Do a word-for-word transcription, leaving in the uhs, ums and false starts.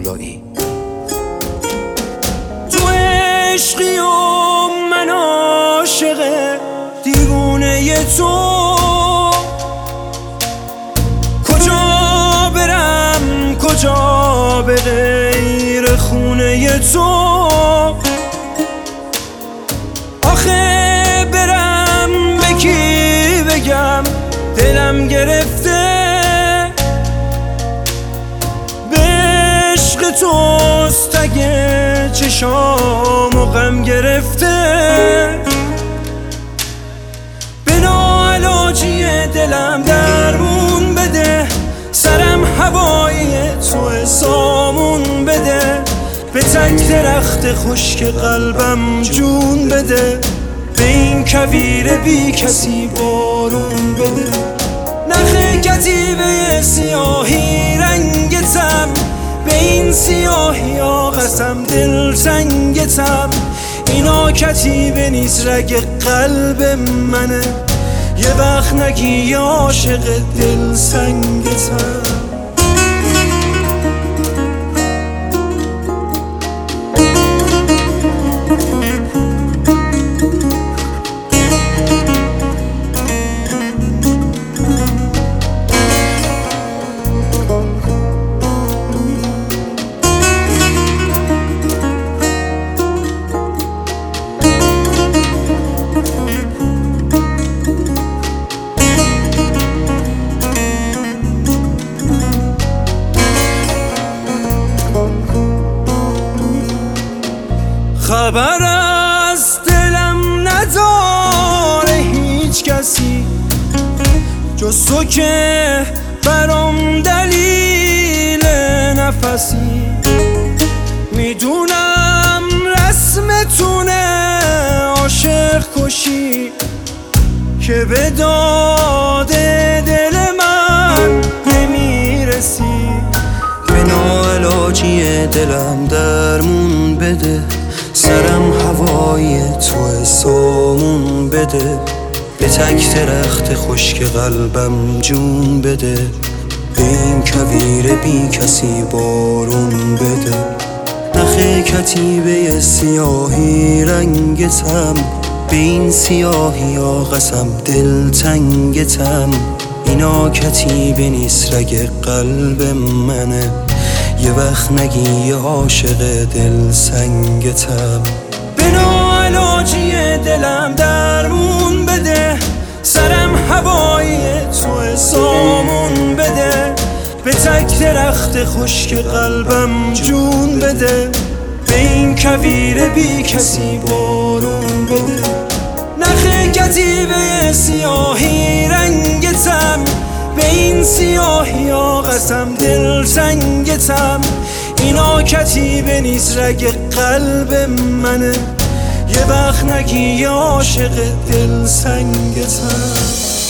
مولایی. تو عشقی و من عاشق دیوونه تو، کجا برم کجا به غیر خونه تو، آخه برم به کی بگم دلم گرفته، به عشق توست اگه چشام و غم گرفته، به ناعلاجی دلم درمون بده، سرم هوایی تو سامون بده، به تک درخت خشک قلبم جون بده، به این کویر بی کسی بارون بده. نخ کتیبه سیاهی رنگتم، به این سیاهی ها قسم دل تنگتم، اینا کتیبه نیست رگ قلب منه، یه وقت نگی عاشق دل سنگتم. خبر از دلم نداره هیچ کسی جز تو که برام دلیل نفسی، میدونم رسمتونه عاشق کشی که به داد دل من نمیرسی، به ناعلاجی دلم درمون بده، سرم هوای تو سامون بده، به تک درخت خشک قلبم جون بده، به این کویر بی کسی بارون بده. نخ کتیبه سیاهی رنگتم، به این سیاهی ها قسم دل تنگتم، اینا کتیبه نیست رگ قلب منه، یه وقت نگی عاشق دل سنگتم. به ناعلاجی دلم درمون بده، سرم هوایی تو سامون بده، به تک درخت خشک قلبم جون بده، به این کویر بی کسی بارون بده. نخ کتیبه سیاهی رنگتم، به این سیاهی ها قسم دل تنگتم، اینا کتیبه نیست رگ قلب منه، یه وقت نگی عاشق دل سنگتم.